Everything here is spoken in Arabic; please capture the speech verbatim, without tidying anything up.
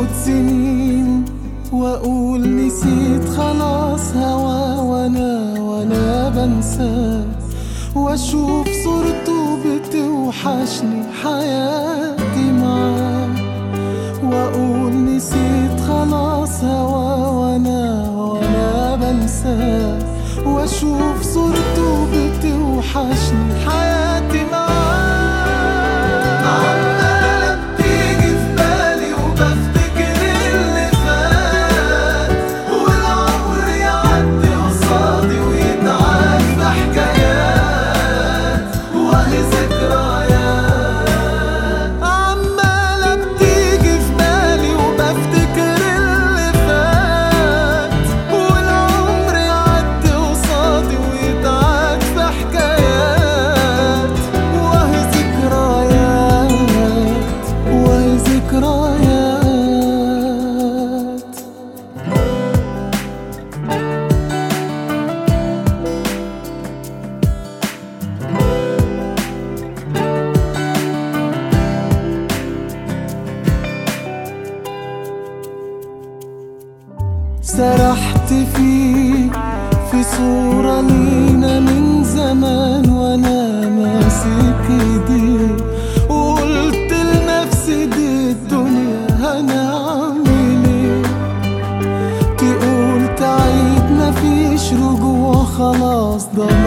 تفوت سنين واقول نسيت خلاص هوا، وانا وانا بنساه، واشوف صورته بتوحشني حياتي معاه، واقول نسيت خلاص هوا، وانا وانا بنساه، واشوف صورته بتوحشني حياتي معاه. عمالة بتيجي في بالي وبفتكر اللي فات، والعمر يعدي قصادي ويتعاد في حكايات وأهي ذكريات. عمالة بتيجي في بالي وبفتكر اللي فات، والعمر يعدي قصادي ويتعاد في حكايات وأهي ذكريات وأهي ذكريات. سرحت فيك في صورة لينا من زمان، وانا ماسك ايديك وقلت لنفسي دي الدنيا هنعمل ايه، تقول تعيد مفيش رجوع خلاص ضل